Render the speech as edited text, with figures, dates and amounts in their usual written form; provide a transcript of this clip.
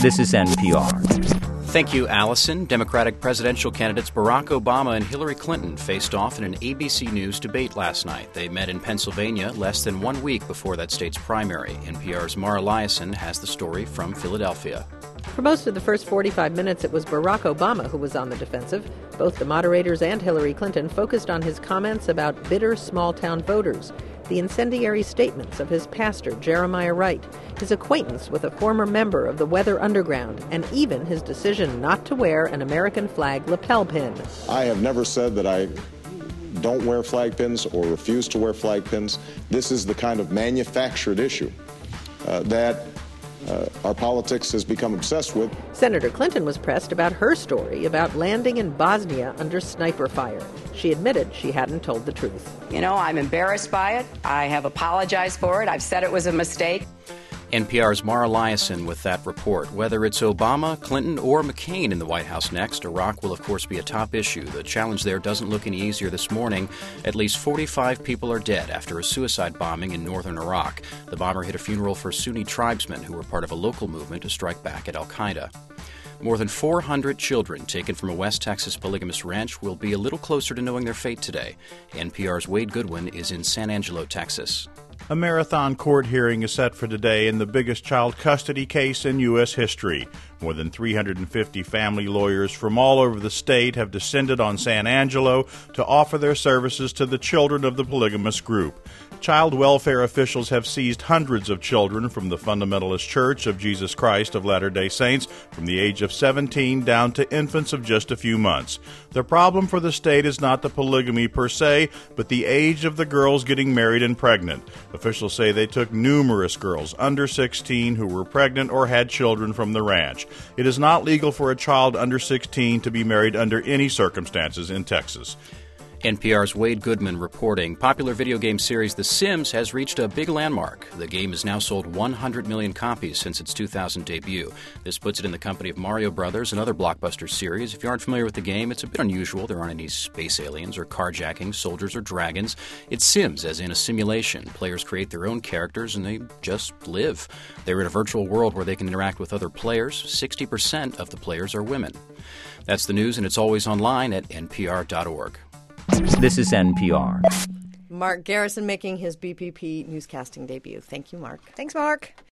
This is NPR. Thank you, Allison. Democratic presidential candidates Barack Obama and Hillary Clinton faced off in an ABC News debate last night. They met in Pennsylvania less than 1 week before that state's primary. NPR's Mara Liasson has the story from Philadelphia. For most of the first 45 minutes, it was Barack Obama who was on the defensive. Both the moderators and Hillary Clinton focused on his comments about bitter small-town voters, the incendiary statements of his pastor, Jeremiah Wright, his acquaintance with a former member of the Weather Underground, and even his decision not to wear an American flag lapel pin. I have never said that I don't wear flag pins or refuse to wear flag pins. This is the kind of manufactured issue that our politics has become obsessed with. Senator Clinton was pressed about her story about landing in Bosnia under sniper fire. She admitted she hadn't told the truth. You know, I'm embarrassed by it. I have apologized for it. I've said it was a mistake. NPR's Mara Liasson with that report. Whether it's Obama, Clinton, or McCain in the White House next, Iraq will, of course, be a top issue. The challenge there doesn't look any easier this morning. At least 45 people are dead after a suicide bombing in northern Iraq. The bomber hit a funeral for Sunni tribesmen who were part of a local movement to strike back at al-Qaeda. More than 400 children taken from a West Texas polygamous ranch will be a little closer to knowing their fate today. NPR's Wade Goodwin is in San Angelo, Texas. A marathon court hearing is set for today in the biggest child custody case in U.S. history. More than 350 family lawyers from all over the state have descended on San Angelo to offer their services to the children of the polygamous group. Child welfare officials have seized hundreds of children from the Fundamentalist Church of Jesus Christ of Latter-day Saints from the age of 17 down to infants of just a few months. The problem for the state is not the polygamy per se, but the age of the girls getting married and pregnant. Officials say they took numerous girls under 16 who were pregnant or had children from the ranch. It is not legal for a child under 16 to be married under any circumstances in Texas. NPR's Wade Goodman reporting. Popular video game series The Sims has reached a big landmark. The game has now sold 100 million copies since its 2000 debut. This puts it in the company of Mario Brothers and other blockbuster series. If you aren't familiar with the game, it's a bit unusual. There aren't any space aliens or carjacking, soldiers or dragons. It's Sims, as in a simulation. Players create their own characters and they just live. They're in a virtual world where they can interact with other players. 60% of the players are women. That's the news, and it's always online at npr.org. This is NPR. Mark Garrison making his BPP newscasting debut. Thank you, Mark. Thanks, Mark.